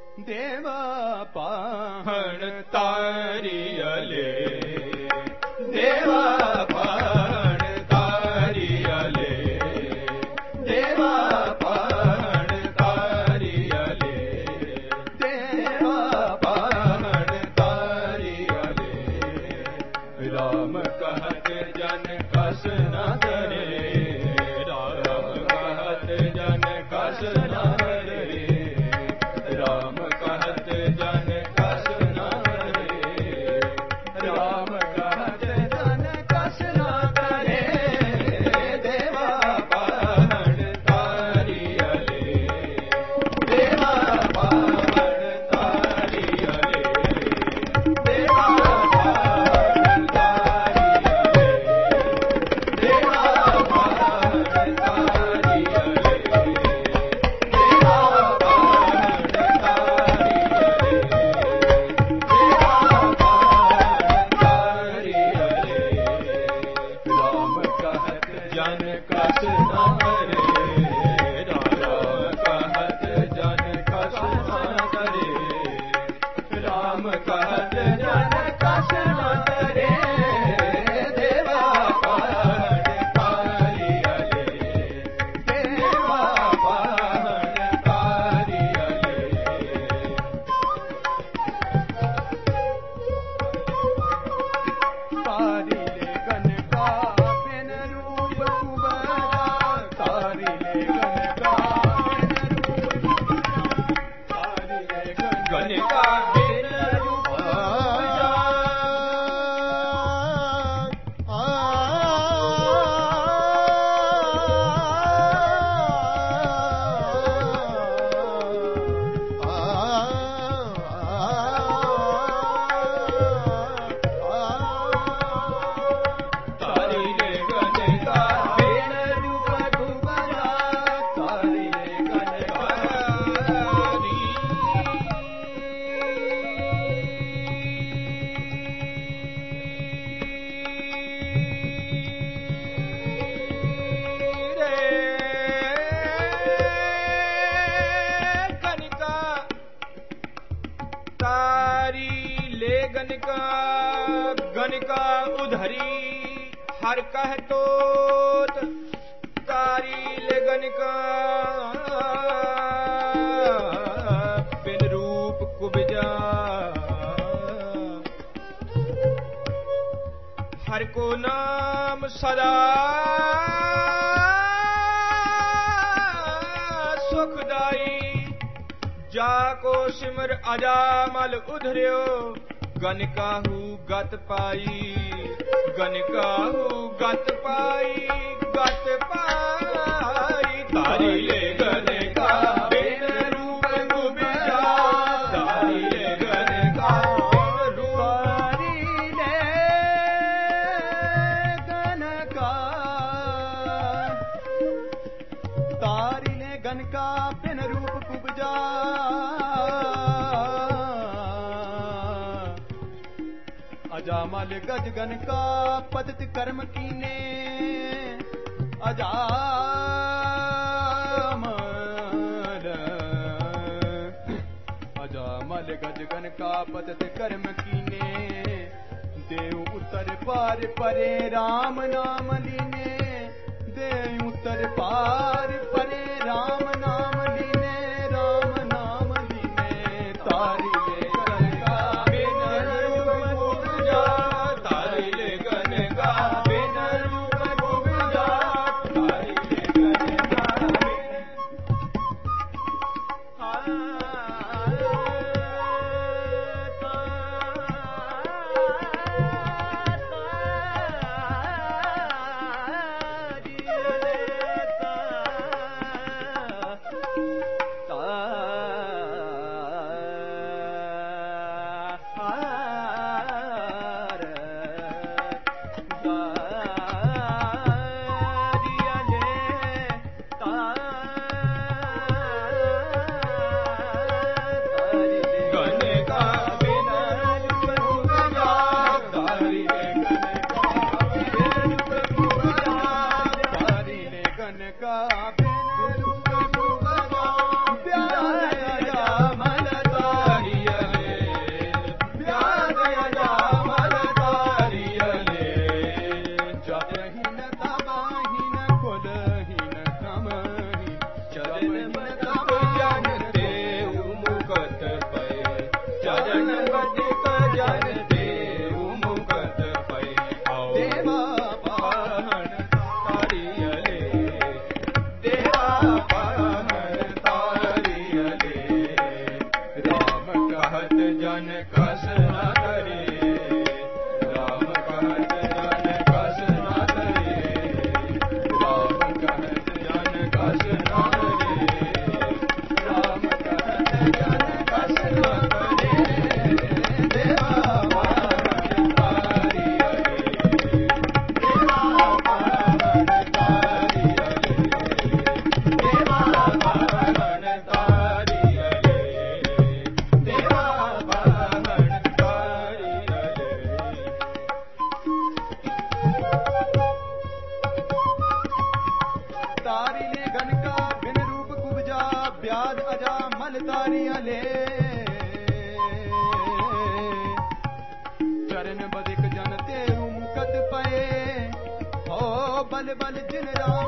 देवा पाहण तारियले देवा पाहण तारियले देवा पाहण तारियले देवा पाहण तारियले राम कहत जन कस न करे राम कहत जन कस न करे राम कहत जन कस न करे राम कहत जन कस न करे देवा पाहण तारियले देवा पाहण तारियले देवा पाहण तारियले देवा पाहण तारियले देवा राम कहत जन कस न करे राम कहत जन कस न करे राम कहत जन कस न करे देवा पाहण तारियले देवा पाहण तारियले तारिले गन का बिन रूप कुबरा तारिले गन का बिन रूप तारिले गन का बिन रूप तारिले गन का बिन रूप कुबरा तारिले गन का गनिका तारी ले गनिका गनिका उधरी हर कह तोत तारी ले गनिका बिन रूप कुबजा हर को नाम सदा सुखदाई जाको सिमर अजामल उधर्यो गनिकाहू गत पाई गनिकाहू गत पाई तारिले गनिका बिन रूप कुबजा तारिले गनिका बिन रूप तारिले गनका बिन रूप कुबजा अजामल गज गनका पतित कर्म कीने अजामल गज गनका पतित कर्म कीने देव उत्तर पार परे राम नाम लीने देव उत्तर पार परे राम नाम लीने राम नाम लीने तारिले गनका बिन रूप कुबजा तारिले गनका बिन रूप कुबजा तारिले गनका जन कस न करे राम कहत जन कस न करे राम कहत जन कस न करे राम कहत जन कस न करे देवा पावन तारी अरे देवा पावन तारी अरे देवा पावन तारी अरे देवा पावन तारी अरे तारी ले घन का बिन रूप कुबजा ब्याज अजा मल तारी अले चरण बदिक जन तेरू मुकत पए हो बल बल जिन रा